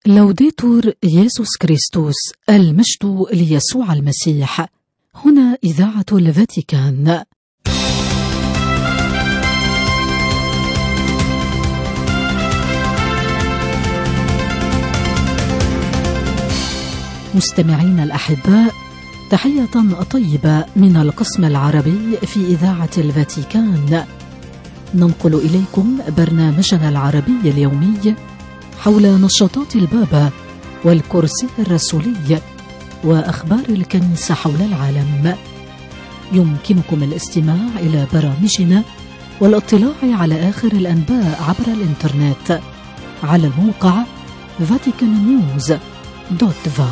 لوديتور يسوع كريستوس، المجد ليسوع المسيح. هنا إذاعة الفاتيكان. مستمعين الأحباء، تحية طيبة من القسم العربي في إذاعة الفاتيكان. ننقل إليكم برنامجنا العربي اليومي حول نشاطات البابا والكرسي الرسولي وأخبار الكنيسة حول العالم. يمكنكم الاستماع إلى برامجنا والاطلاع على آخر الأنباء عبر الإنترنت على الموقع vaticannews.va.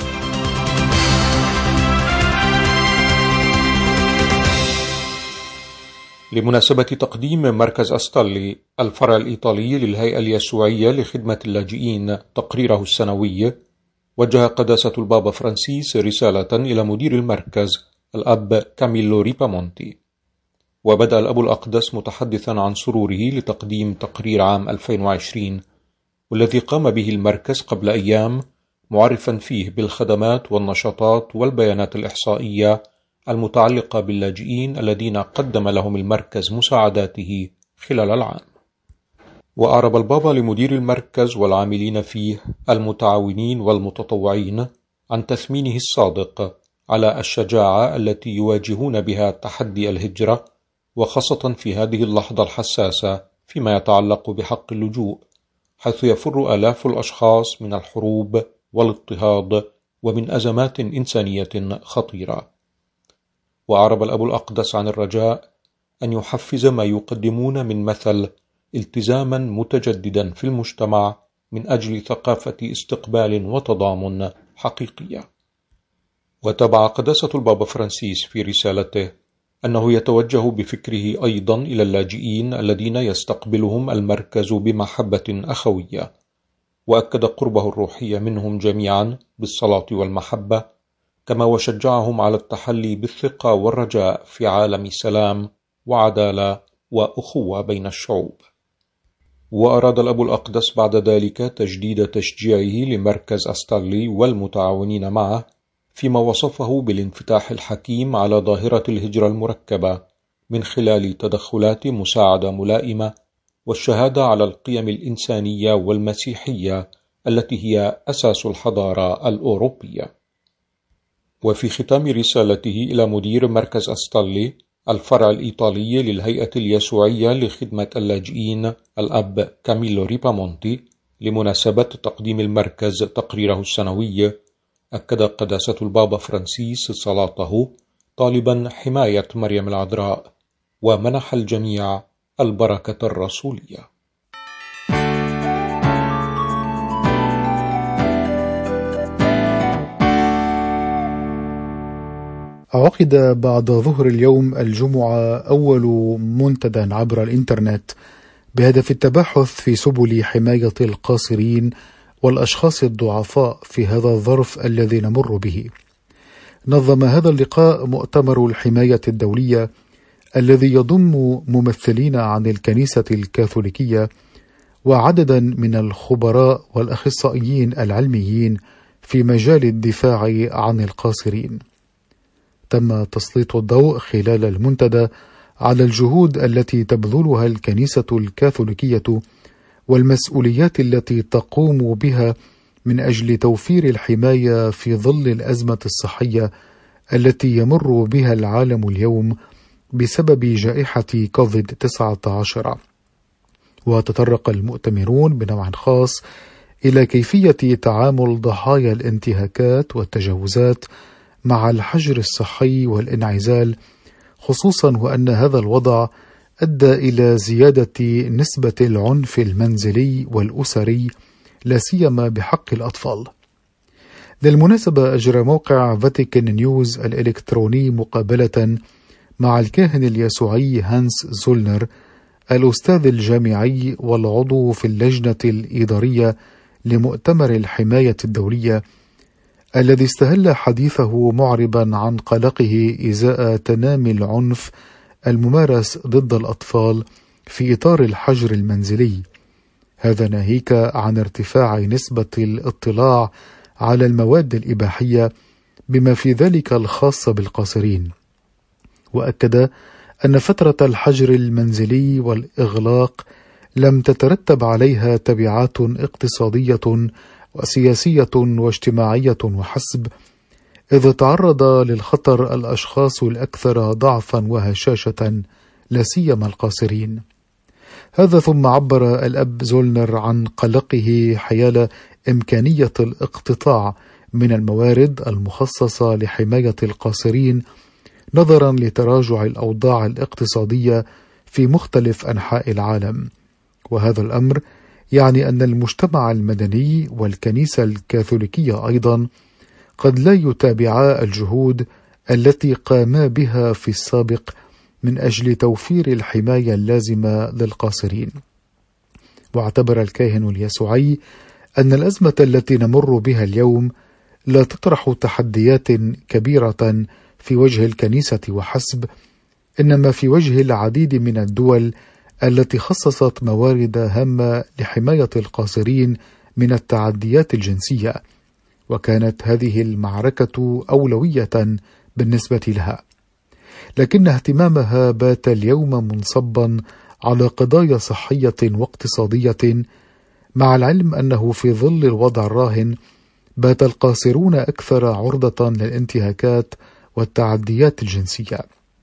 لمناسبة تقديم مركز أستالي الفرع الإيطالي للهيئة اليسوعية لخدمة اللاجئين تقريره السنوي، وجه قداسة البابا فرانسيس رسالة إلى مدير المركز الأب كاميلو ريبامونتي. وبدأ الأب الأقدس متحدثا عن سروره لتقديم تقرير عام 2020 والذي قام به المركز قبل أيام، معرفا فيه بالخدمات والنشاطات والبيانات الإحصائية المتعلقة باللاجئين الذين قدم لهم المركز مساعداته خلال العام. وأعرب البابا لمدير المركز والعاملين فيه المتعاونين والمتطوعين عن تثمينه الصادق على الشجاعة التي يواجهون بها تحدي الهجرة، وخاصة في هذه اللحظة الحساسة فيما يتعلق بحق اللجوء، حيث يفر آلاف الأشخاص من الحروب والاضطهاد ومن أزمات إنسانية خطيرة. وأعرب الأب الأقدس عن الرجاء أن يحفز ما يقدمون من مثل التزاما متجددا في المجتمع من أجل ثقافة استقبال وتضامن حقيقية. وتابع قداسة البابا فرانسيس في رسالته أنه يتوجه بفكره أيضا إلى اللاجئين الذين يستقبلهم المركز بمحبة أخوية، وأكد قربه الروحي منهم جميعا بالصلاة والمحبة، كما وشجعهم على التحلي بالثقة والرجاء في عالم سلام وعدالة وأخوة بين الشعوب. وأراد الأب الأقدس بعد ذلك تجديد تشجيعه لمركز أستالي والمتعاونين معه، فيما وصفه بالانفتاح الحكيم على ظاهرة الهجرة المركبة من خلال تدخلات مساعدة ملائمة والشهادة على القيم الإنسانية والمسيحية التي هي أساس الحضارة الأوروبية. وفي ختام رسالته إلى مدير مركز أستالي الفرع الإيطالي للهيئة اليسوعية لخدمة اللاجئين الأب كاميلو ريبامونتي لمناسبة تقديم المركز تقريره السنوي، أكد قداسة البابا فرانسيس صلاته طالبا حماية مريم العذراء، ومنح الجميع البركة الرسولية. عقد بعد ظهر اليوم الجمعة أول منتدى عبر الإنترنت بهدف التباحث في سبل حماية القاصرين والأشخاص الضعفاء في هذا الظرف الذي نمر به. نظم هذا اللقاء مؤتمر الحماية الدولية الذي يضم ممثلين عن الكنيسة الكاثوليكية وعددا من الخبراء والأخصائيين العلميين في مجال الدفاع عن القاصرين. تم تسليط الضوء خلال المنتدى على الجهود التي تبذلها الكنيسة الكاثوليكية والمسؤوليات التي تقوم بها من أجل توفير الحماية في ظل الأزمة الصحية التي يمر بها العالم اليوم بسبب جائحة كوفيد-19. وتطرق المؤتمرون بنوع خاص إلى كيفية تعامل ضحايا الانتهاكات والتجاوزات مع الحجر الصحي والانعزال، خصوصا وأن هذا الوضع أدى إلى زيادة نسبة العنف المنزلي والأسري لا سيما بحق الأطفال. للمناسبة أجرى موقع فاتيكان نيوز الإلكتروني مقابلة مع الكاهن اليسوعي هانس زولنر، الأستاذ الجامعي والعضو في اللجنة الإدارية لمؤتمر الحماية الدولية، الذي استهل حديثه معربا عن قلقه إزاء تنامي العنف الممارس ضد الأطفال في إطار الحجر المنزلي، هذا ناهيك عن ارتفاع نسبة الاطلاع على المواد الإباحية بما في ذلك الخاصة بالقاصرين. وأكد أن فترة الحجر المنزلي والإغلاق لم تترتب عليها تبعات اقتصادية وسياسية واجتماعية وحسب، إذ تعرض للخطر الأشخاص الأكثر ضعفا وهشاشة لا سيما القاصرين. هذا ثم عبر الأب زولنر عن قلقه حيال إمكانية الاقتطاع من الموارد المخصصة لحماية القاصرين نظرا لتراجع الأوضاع الاقتصادية في مختلف أنحاء العالم. وهذا الأمر يعني أن المجتمع المدني والكنيسة الكاثوليكية أيضا قد لا يتابعا الجهود التي قاما بها في السابق من أجل توفير الحماية اللازمة للقاصرين. واعتبر الكاهن اليسوعي أن الأزمة التي نمر بها اليوم لا تطرح تحديات كبيرة في وجه الكنيسة وحسب، إنما في وجه العديد من الدول التي خصصت موارد هامة لحماية القاصرين من التعديات الجنسية، وكانت هذه المعركة أولوية بالنسبة لها، لكن اهتمامها بات اليوم منصبا على قضايا صحية واقتصادية، مع العلم أنه في ظل الوضع الراهن بات القاصرون أكثر عرضة للانتهاكات والتعديات الجنسية.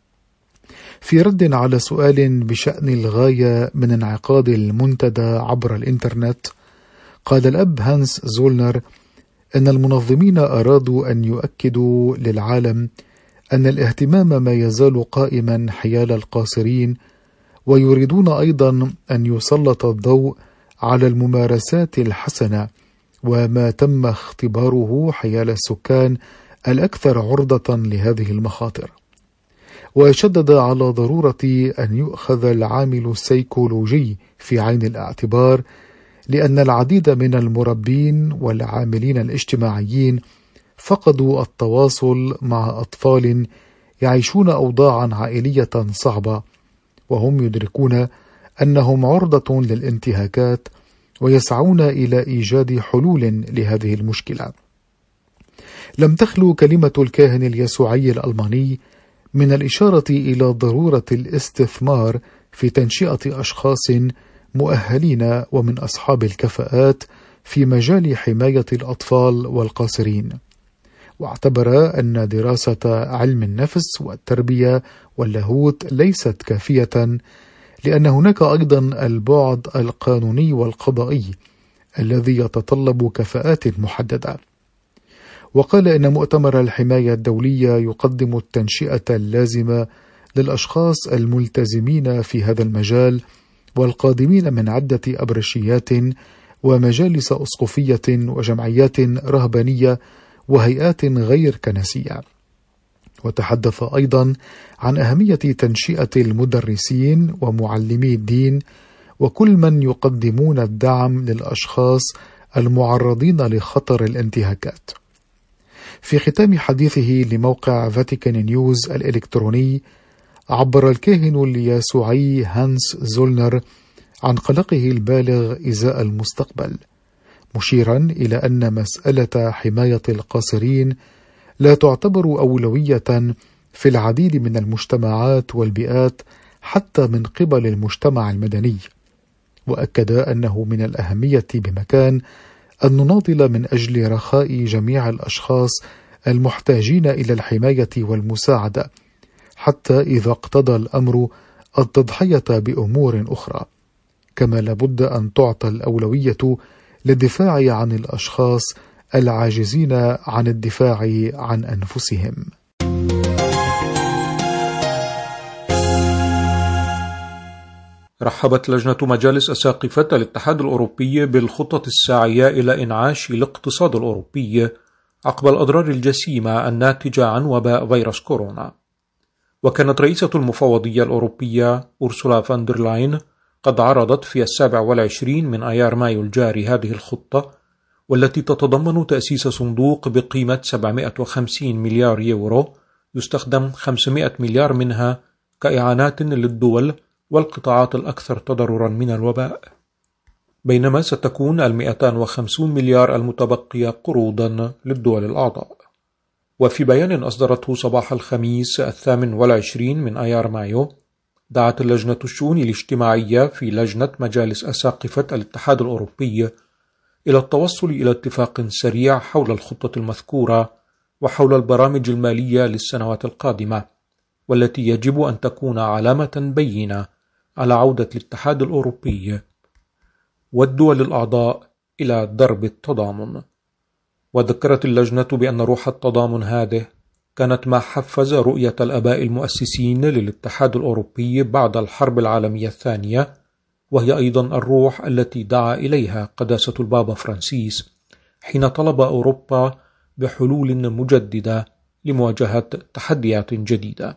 في رد على سؤال بشأن الغاية من انعقاد المنتدى عبر الإنترنت، قال الأب هانس زولنر أن المنظمين أرادوا أن يؤكدوا للعالم أن الاهتمام ما يزال قائما حيال القاصرين، ويريدون أيضا أن يسلط الضوء على الممارسات الحسنة وما تم اختباره حيال السكان الأكثر عرضة لهذه المخاطر. وشدد على ضرورة أن يؤخذ العامل السيكولوجي في عين الاعتبار، لأن العديد من المربين والعاملين الاجتماعيين فقدوا التواصل مع أطفال يعيشون أوضاعا عائلية صعبة، وهم يدركون أنهم عرضة للانتهاكات ويسعون إلى إيجاد حلول لهذه المشكلة. لم تخلو كلمة الكاهن اليسوعي الألماني من الإشارة إلى ضرورة الاستثمار في تنشئة أشخاص مؤهلين ومن أصحاب الكفاءات في مجال حماية الأطفال والقاصرين. واعتبر أن دراسة علم النفس والتربية واللاهوت ليست كافية، لأن هناك أيضا البعد القانوني والقضائي الذي يتطلب كفاءات محددة. وقال إن مؤتمر الحماية الدولية يقدم التنشئة اللازمة للأشخاص الملتزمين في هذا المجال والقادمين من عدة أبرشيات ومجالس أسقفية وجمعيات رهبانية وهيئات غير كنسية. وتحدث أيضا عن أهمية تنشئة المدرسين ومعلمي الدين وكل من يقدمون الدعم للأشخاص المعرضين لخطر الانتهاكات. في ختام حديثه لموقع فاتيكان نيوز الإلكتروني، عبر الكاهن اليسوعي هانس زولنر عن قلقه البالغ إزاء المستقبل، مشيرا إلى أن مسألة حماية القاصرين لا تعتبر أولوية في العديد من المجتمعات والبيئات حتى من قبل المجتمع المدني. وأكد أنه من الأهمية بمكان أن نناضل من أجل رخاء جميع الأشخاص المحتاجين إلى الحماية والمساعدة، حتى إذا اقتضى الأمر التضحية بأمور أخرى، كما لابد أن تعطى الأولوية للدفاع عن الأشخاص العاجزين عن الدفاع عن أنفسهم. رحبت لجنة مجالس أساقفة الاتحاد الأوروبي بالخطة الساعية إلى إنعاش الاقتصاد الأوروبي عقب الأضرار الجسيمة الناتجة عن وباء فيروس كورونا. وكانت رئيسة المفوضية الأوروبية أورسولا فان دير لاين قد عرضت في 27 من أيار مايو الجاري هذه الخطة، والتي تتضمن تأسيس صندوق بقيمة 750 مليار يورو يستخدم 500 مليار منها كإعانات للدول والقطاعات الأكثر تضررا من الوباء. بينما ستكون 250 مليار المتبقية قروضا للدول الأعضاء. وفي بيان أصدرته صباح الخميس 28 من آيار مايو، دعت اللجنة الشؤون الاجتماعية في لجنة مجالس أساقفة الاتحاد الأوروبي إلى التوصل إلى اتفاق سريع حول الخطة المذكورة وحول البرامج المالية للسنوات القادمة، والتي يجب أن تكون علامة بينة على عودة الاتحاد الأوروبي والدول الأعضاء إلى درب التضامن. وذكرت اللجنة بأن روح التضامن هذه كانت ما حفز رؤية الآباء المؤسسين للاتحاد الأوروبي بعد الحرب العالمية الثانية، وهي أيضا الروح التي دعا إليها قداسة البابا فرانسيس حين طلب أوروبا بحلول مجددة لمواجهة تحديات جديدة.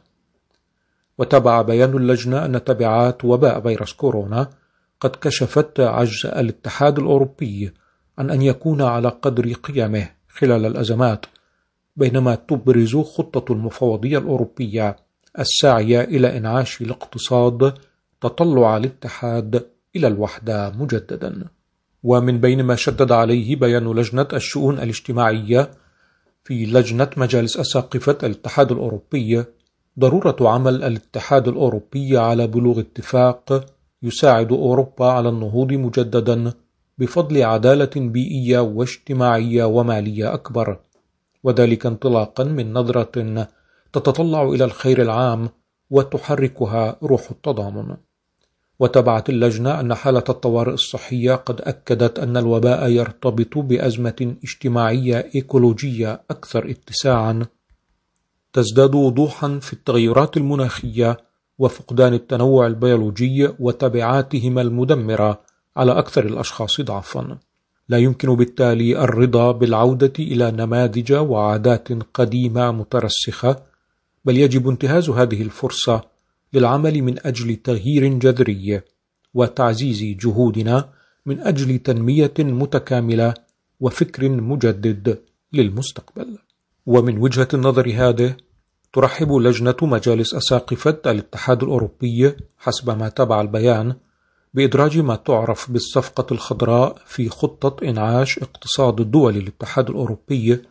وتبع بيان اللجنة أن تبعات وباء فيروس كورونا قد كشفت عجز الاتحاد الأوروبي عن أن يكون على قدر قيمه خلال الأزمات، بينما تبرز خطة المفوضية الأوروبية الساعية إلى إنعاش الاقتصاد تطلع الاتحاد إلى الوحدة مجددا. ومن بين ما شدد عليه بيان لجنة الشؤون الاجتماعية في لجنة مجالس أساقفة الاتحاد الأوروبي ضرورة عمل الاتحاد الأوروبي على بلوغ اتفاق يساعد أوروبا على النهوض مجددا بفضل عدالة بيئية واجتماعية ومالية أكبر، وذلك انطلاقا من نظرة تتطلع إلى الخير العام وتحركها روح التضامن. وتبعت اللجنة أن حالة الطوارئ الصحية قد أكدت أن الوباء يرتبط بأزمة اجتماعية إيكولوجية أكثر اتساعا تزداد وضوحا في التغيرات المناخية وفقدان التنوع البيولوجي وتبعاتهما المدمرة على أكثر الأشخاص ضعفا. لا يمكن بالتالي الرضا بالعودة إلى نماذج وعادات قديمة مترسخة، بل يجب انتهاز هذه الفرصة للعمل من أجل تغيير جذري وتعزيز جهودنا من أجل تنمية متكاملة وفكر مجدد للمستقبل. ومن وجهة النظر هذه ترحب لجنة مجالس أساقفة الاتحاد الأوروبي حسب ما تبع البيان بإدراج ما تعرف بالصفقة الخضراء في خطة إنعاش اقتصاد الدول الاتحاد الأوروبي،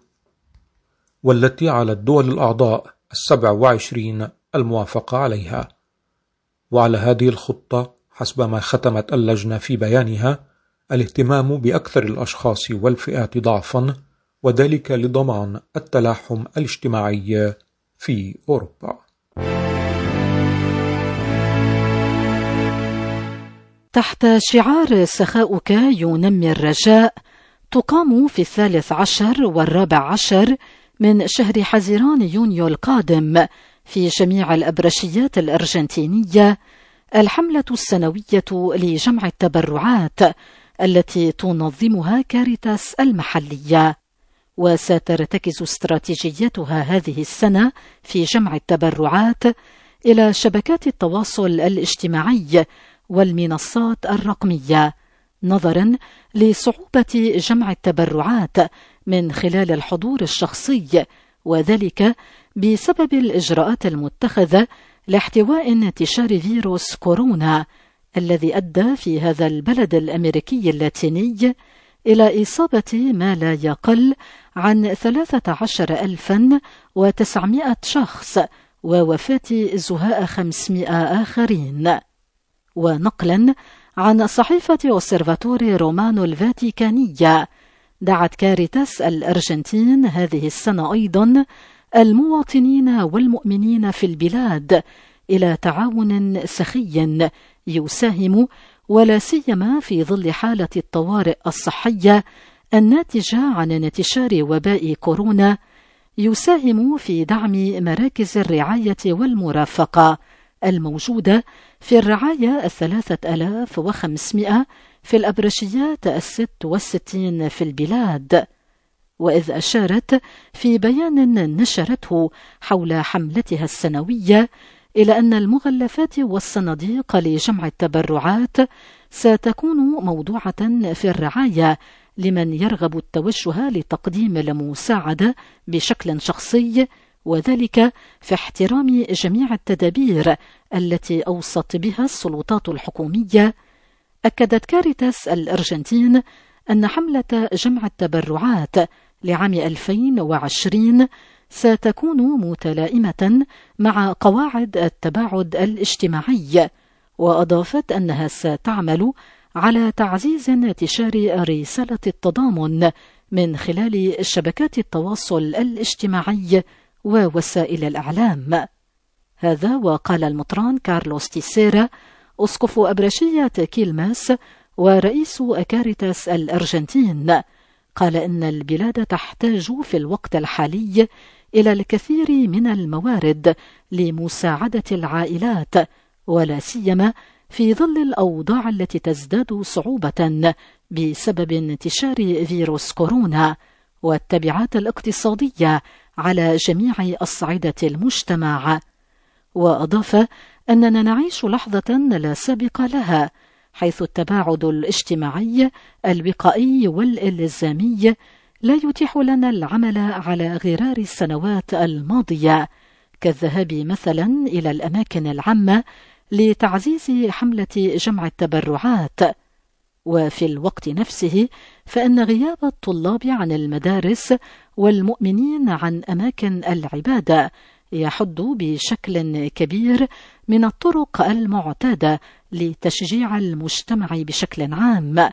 والتي على الدول الأعضاء 27 الموافقة عليها. وعلى هذه الخطة حسب ما ختمت اللجنة في بيانها الاهتمام بأكثر الأشخاص والفئات ضعفا، وذلك لضمان التلاحم الاجتماعي في أوروبا. تحت شعار سخاؤك ينمي الرجاء، تقام في 13 و14 من شهر حزيران يونيو القادم في جميع الأبرشيات الأرجنتينية الحملة السنوية لجمع التبرعات التي تنظمها كاريتاس المحلية، وسترتكز استراتيجيتها هذه السنة في جمع التبرعات إلى شبكات التواصل الاجتماعي والمنصات الرقمية، نظرا لصعوبة جمع التبرعات من خلال الحضور الشخصي، وذلك بسبب الإجراءات المتخذة لاحتواء انتشار فيروس كورونا الذي أدى في هذا البلد الأمريكي اللاتيني إلى إصابة ما لا يقل عن 13,900 شخص ووفاة زهاء 500 آخرين. ونقلا عن صحيفة أوسيرفاتوري رومانو الفاتيكانية، دعت كاريتاس الأرجنتين هذه السنة أيضا المواطنين والمؤمنين في البلاد إلى تعاون سخي يساهم ولا سيما في ظل حالة الطوارئ الصحية الناتجة عن انتشار وباء كورونا، يساهم في دعم مراكز الرعاية والمرافقة الموجودة في الرعاية 3500 في الأبرشيات 66 في البلاد. وإذ أشارت في بيان نشرته حول حملتها السنوية إلى أن المغلفات والصناديق لجمع التبرعات ستكون موضوعة في الرعاية لمن يرغب التوجه لتقديم المساعدة بشكل شخصي، وذلك في احترام جميع التدابير التي أوصت بها السلطات الحكومية، أكدت كاريتاس الأرجنتين أن حملة جمع التبرعات لعام 2020 ستكون متلائمة مع قواعد التباعد الاجتماعي، وأضافت أنها ستعمل على تعزيز انتشار رسالة التضامن من خلال شبكات التواصل الاجتماعي ووسائل الإعلام. هذا وقال المطران كارلوس تيسيرا أسقف أبرشية كيلماس ورئيس كاريتاس الأرجنتين، قال إن البلاد تحتاج في الوقت الحالي إلى الكثير من الموارد لمساعدة العائلات، ولا سيما في ظل الأوضاع التي تزداد صعوبة بسبب انتشار فيروس كورونا والتبعات الاقتصادية على جميع أصعدة المجتمع. وأضاف أننا نعيش لحظة لا سابق لها، حيث التباعد الاجتماعي الوقائي والإلزامي لا يتيح لنا العمل على غرار السنوات الماضية، كالذهاب مثلا إلى الأماكن العامة لتعزيز حملة جمع التبرعات. وفي الوقت نفسه فإن غياب الطلاب عن المدارس والمؤمنين عن أماكن العبادة يحد بشكل كبير من الطرق المعتادة لتشجيع المجتمع بشكل عام.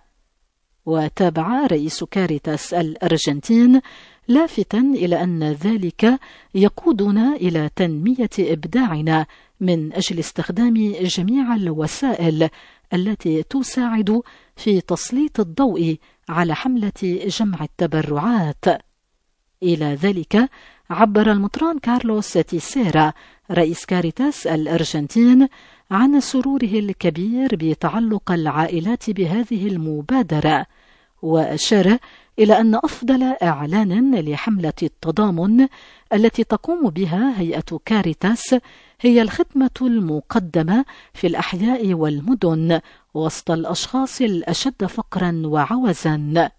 وتابع رئيس كاريتاس الأرجنتين لافتا إلى أن ذلك يقودنا إلى تنمية إبداعنا من أجل استخدام جميع الوسائل التي تساعد في تسليط الضوء على حملة جمع التبرعات. إلى ذلك عبر المطران كارلوس تيسيرا رئيس كاريتاس الأرجنتين عن سروره الكبير بتعلق العائلات بهذه المبادرة، وأشار إلى أن أفضل إعلان لحملة التضامن التي تقوم بها هيئة كاريتاس هي الخدمة المقدمة في الأحياء والمدن وسط الأشخاص الأشد فقرا وعوزا.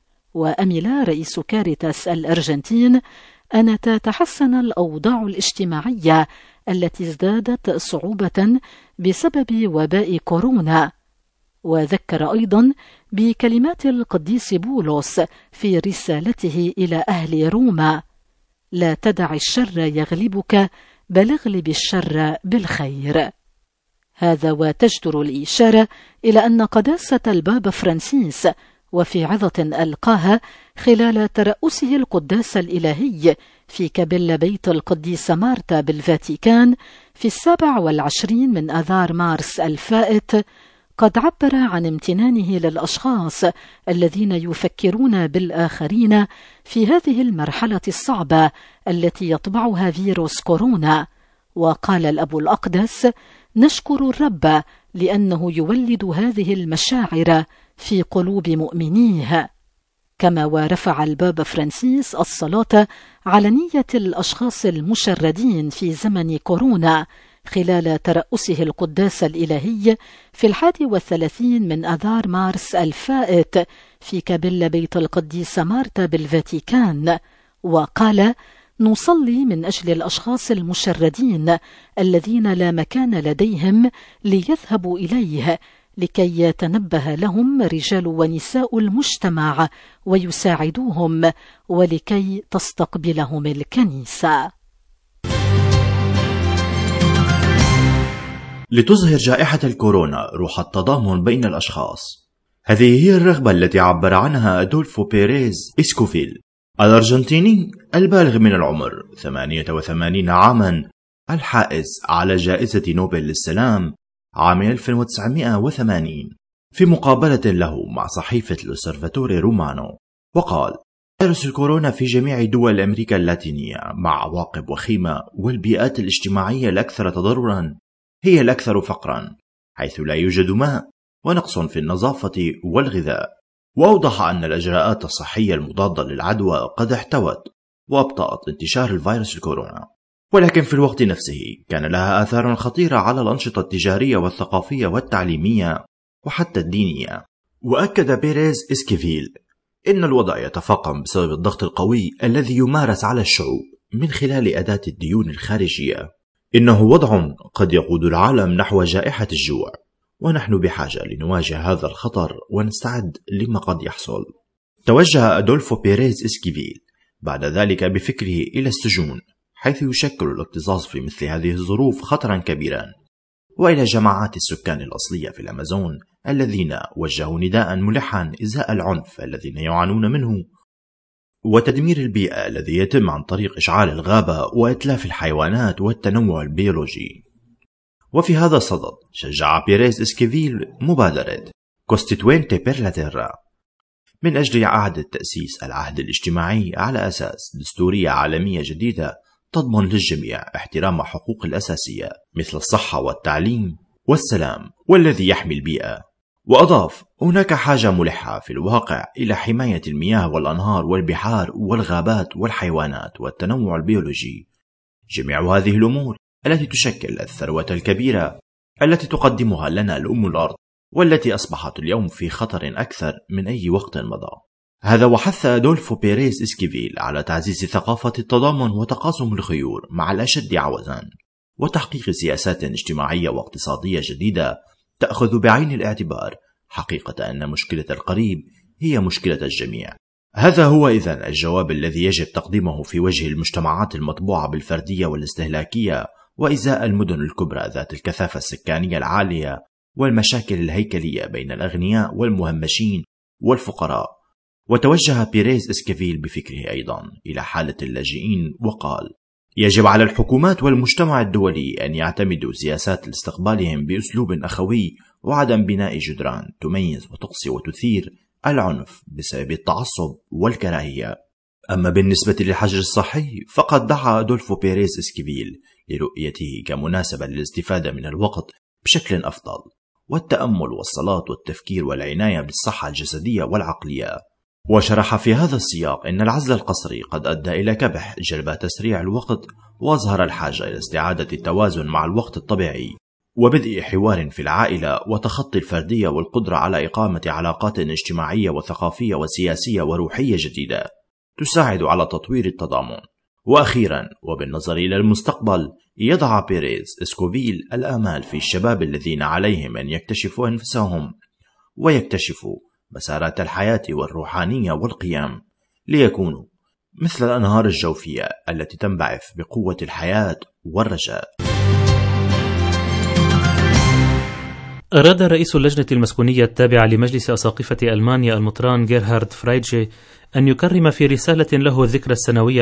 وأمل رئيس كاريتاس الأرجنتين أن تتحسن الأوضاع الاجتماعية التي ازدادت صعوبة بسبب وباء كورونا. وذكر أيضا بكلمات القديس بولس في رسالته إلى أهل روما: لا تدع الشر يغلبك بل اغلب الشر بالخير. هذا وتجدر الإشارة إلى أن قداسة البابا فرانسيس وفي عظة ألقاها خلال ترأسه القداس الإلهي في كابيلا بيت القديسة مارتا بالفاتيكان في 27 من آذار مارس الفائت قد عبر عن امتنانه للأشخاص الذين يفكرون بالآخرين في هذه المرحلة الصعبة التي يطبعها فيروس كورونا. وقال الأب الأقدس: نشكر الرب لأنه يولد هذه المشاعر في قلوب مؤمنيه. كما ورفع البابا فرانسيس الصلاة على نية الأشخاص المشردين في زمن كورونا خلال ترأسه القداس الإلهي في 31 من آذار مارس الفائت في كابيلا بيت القديسة مارتا بالفاتيكان، وقال: نصلي من أجل الأشخاص المشردين الذين لا مكان لديهم ليذهبوا إليه، لكي يتنبه لهم رجال ونساء المجتمع ويساعدوهم، ولكي تستقبلهم الكنيسة. لتظهر جائحة الكورونا روح التضامن بين الأشخاص. هذه هي الرغبة التي عبر عنها أدولفو بيريز إسكوفيل، الأرجنتيني البالغ من العمر 88 عاما، الحائز على جائزة نوبل للسلام عام 1980 في مقابلة له مع صحيفة الأوبسرفاتوري رومانو، وقال: فيروس الكورونا في جميع دول أمريكا اللاتينية مع عواقب وخيمة، والبيئات الاجتماعية الأكثر تضررا هي الأكثر فقرا، حيث لا يوجد ماء ونقص في النظافة والغذاء. وأوضح أن الإجراءات الصحية المضادة للعدوى قد احتوت وأبطأت انتشار الفيروس الكورونا، ولكن في الوقت نفسه كان لها آثار خطيرة على الأنشطة التجارية والثقافية والتعليمية وحتى الدينية. وأكد بيريز إسكيفيل إن الوضع يتفاقم بسبب الضغط القوي الذي يمارس على الشعوب من خلال أداة الديون الخارجية. إنه وضع قد يقود العالم نحو جائحة الجوع، ونحن بحاجة لنواجه هذا الخطر ونستعد لما قد يحصل. توجه أدولفو بيريز إسكيفيل بعد ذلك بفكره إلى السجون، حيث يشكل الاكتظاظ في مثل هذه الظروف خطرا كبيرا، وإلى جماعات السكان الأصلية في الأمازون الذين وجهوا نداء ملحا إزاء العنف الذين يعانون منه وتدمير البيئة الذي يتم عن طريق إشعال الغابة وإتلاف الحيوانات والتنوع البيولوجي. وفي هذا الصدد شجع بيريز إسكيفيل مبادرة كوستيتوينتي بير لا تيرا من أجل إعادة تأسيس العهد الاجتماعي على أساس دستورية عالمية جديدة تضمن للجميع احترام حقوق الأساسية مثل الصحة والتعليم والسلام والذي يحمي البيئة. وأضاف: هناك حاجة ملحة في الواقع إلى حماية المياه والأنهار والبحار والغابات والحيوانات والتنوع البيولوجي. جميع هذه الأمور التي تشكل الثروة الكبيرة التي تقدمها لنا الأم الأرض، والتي أصبحت اليوم في خطر أكثر من أي وقت مضى. هذا وحث أدولفو بيريز إسكيفيل على تعزيز ثقافة التضامن وتقاسم الخيور مع الأشد عوزا، وتحقيق سياسات اجتماعية واقتصادية جديدة تأخذ بعين الاعتبار حقيقة أن مشكلة القريب هي مشكلة الجميع. هذا هو إذن الجواب الذي يجب تقديمه في وجه المجتمعات المطبوعة بالفردية والاستهلاكية، وإزاء المدن الكبرى ذات الكثافة السكانية العالية والمشاكل الهيكلية بين الأغنياء والمهمشين والفقراء. وتوجه بيريز إسكيفيل بفكره أيضا إلى حالة اللاجئين وقال: يجب على الحكومات والمجتمع الدولي أن يعتمدوا سياسات لاستقبالهم بأسلوب أخوي، وعدم بناء جدران تميز وتقصي وتثير العنف بسبب التعصب والكراهية. أما بالنسبة للحجر الصحي فقد دعا أدولفو بيريز إسكيفيل لرؤيته كمناسبة للاستفادة من الوقت بشكل أفضل، والتأمل والصلاة والتفكير والعناية بالصحة الجسدية والعقلية. وشرح في هذا السياق أن العزل القسري قد أدى إلى كبح جلب تسريع الوقت، وأظهر الحاجة إلى استعادة التوازن مع الوقت الطبيعي، وبدء حوار في العائلة وتخطي الفردية، والقدرة على إقامة علاقات اجتماعية وثقافية وسياسية وروحية جديدة تساعد على تطوير التضامن. وأخيرا وبالنظر إلى المستقبل، يضع بيريز إسكيفيل الآمال في الشباب الذين عليهم أن يكتشفوا أنفسهم ويكتشفوا مسارات الحياة والروحانية والقيام، ليكونوا مثل الأنهار الجوفية التي تنبعث بقوة الحياة والرجاء. أراد رئيس اللجنة المسكونية التابعة لمجلس أساقفة ألمانيا المطران جيرهارد فرايتشي أن يكرم في رسالة له الذكرى السنوية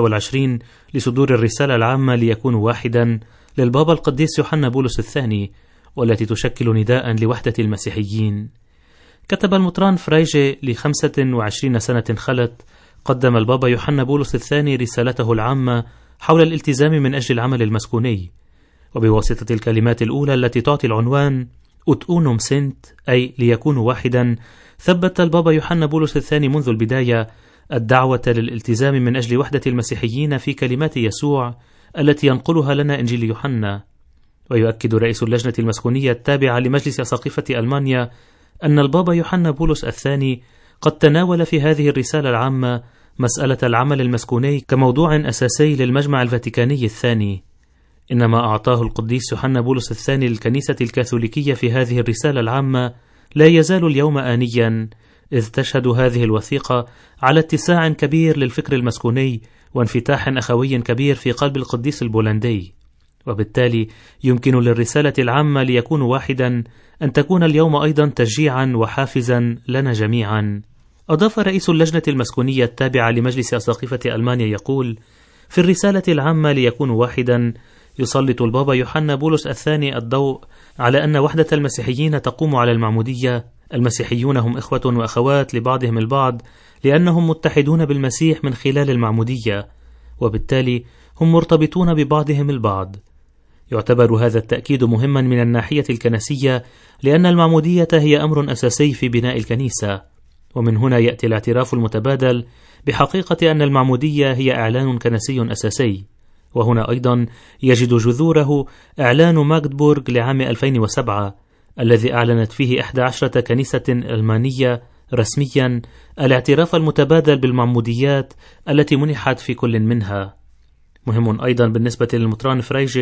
25 لصدور الرسالة العامة ليكون واحدا للبابا القديس يوحنا بولس الثاني، والتي تشكل نداء لوحدة المسيحيين. كتب المطران فرايجي: ل25 سنة خلت قدم البابا يوحنا بولس الثاني رسالته العامة حول الالتزام من أجل العمل المسكوني، وبواسطة الكلمات الأولى التي تعطي العنوان أوت أونوم سنت، أي ليكون واحدا، ثبت البابا يوحنا بولس الثاني منذ البداية الدعوة للالتزام من أجل وحدة المسيحيين في كلمات يسوع التي ينقلها لنا إنجيل يوحنا. ويؤكد رئيس اللجنة المسكونية التابعة لمجلس أساقفة ألمانيا أن البابا يوحنا بولس الثاني قد تناول في هذه الرسالة العامة مسألة العمل المسكوني كموضوع أساسي للمجمع الفاتيكاني الثاني. إنما أعطاه القديس يوحنا بولس الثاني للكنيسة الكاثوليكية في هذه الرسالة العامة لا يزال اليوم آنيا، إذ تشهد هذه الوثيقة على اتساع كبير للفكر المسكوني وانفتاح أخوي كبير في قلب القديس البولندي، وبالتالي يمكن للرسالة العامة ليكون واحدا أن تكون اليوم أيضا تشجيعا وحافزا لنا جميعا. أضاف رئيس اللجنة المسكونية التابعة لمجلس أساقفة ألمانيا يقول: في الرسالة العامة ليكون واحدا يسلط البابا يوحنا بولس الثاني الضوء على أن وحدة المسيحيين تقوم على المعمودية. المسيحيون هم إخوة وأخوات لبعضهم البعض لأنهم متحدون بالمسيح من خلال المعمودية، وبالتالي هم مرتبطون ببعضهم البعض. يعتبر هذا التأكيد مهما من الناحية الكنسية، لأن المعمودية هي أمر أساسي في بناء الكنيسة، ومن هنا يأتي الاعتراف المتبادل بحقيقة أن المعمودية هي إعلان كنسي أساسي. وهنا أيضا يجد جذوره إعلان ماغدبورغ لعام 2007 الذي أعلنت فيه 11 كنيسة ألمانية رسميا الاعتراف المتبادل بالمعموديات التي منحت في كل منها. مهم أيضا بالنسبة للمطران فرايجي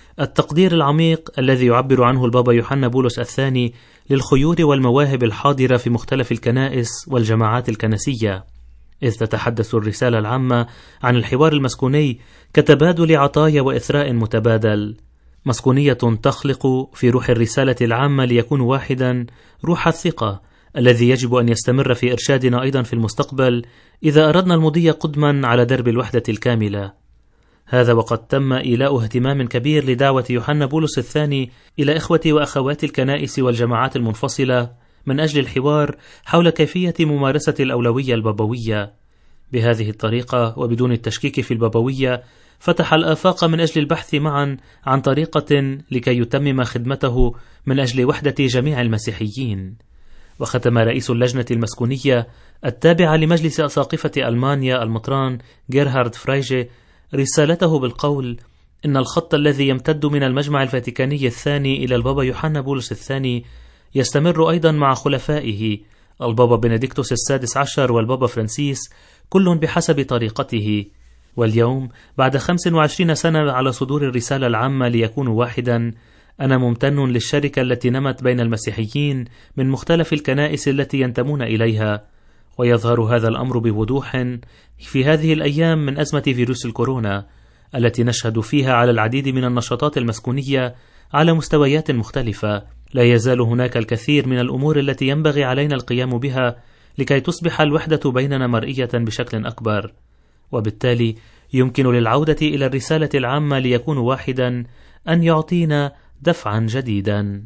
التقدير العميق الذي يعبر عنه البابا يوحنا بولس الثاني للخيور والمواهب الحاضرة في مختلف الكنائس والجماعات الكنسية، إذ تتحدث الرسالة العامة عن الحوار المسكوني كتبادل عطايا وإثراء متبادل. مسكونية تخلق في روح الرسالة العامة ليكون واحدا روح الثقة الذي يجب أن يستمر في إرشادنا أيضا في المستقبل إذا أردنا المضي قدما على درب الوحدة الكاملة. هذا وقد تم إيلاء اهتمام كبير لدعوة يوحنا بولس الثاني إلى إخوة وأخوات الكنائس والجماعات المنفصلة من أجل الحوار حول كيفية ممارسة الأولوية البابوية. بهذه الطريقة وبدون التشكيك في البابوية فتح الآفاق من أجل البحث معا عن طريقة لكي يتمم خدمته من أجل وحدة جميع المسيحيين. وختم رئيس اللجنة المسكونية التابعة لمجلس أساقفة ألمانيا المطران جيرهارد فرايجي رسالته بالقول: إن الخط الذي يمتد من المجمع الفاتيكاني الثاني إلى البابا يوحنا بولس الثاني يستمر أيضا مع خلفائه البابا بنديكتوس السادس عشر والبابا فرانسيس، كل بحسب طريقته. واليوم بعد 25 سنة على صدور الرسالة العامة ليكونوا واحدا، أنا ممتن للشركة التي نمت بين المسيحيين من مختلف الكنائس التي ينتمون إليها. ويظهر هذا الأمر بوضوح في هذه الأيام من أزمة فيروس الكورونا التي نشهد فيها على العديد من النشاطات المسكونية على مستويات مختلفة. لا يزال هناك الكثير من الأمور التي ينبغي علينا القيام بها لكي تصبح الوحدة بيننا مرئية بشكل أكبر، وبالتالي يمكن للعودة إلى الرسالة العامة ليكون واحدا أن يعطينا دفعا جديدا.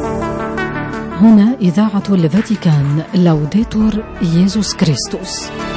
هنا إذاعة الفاتيكان، لوديتور ييسوس كريستوس.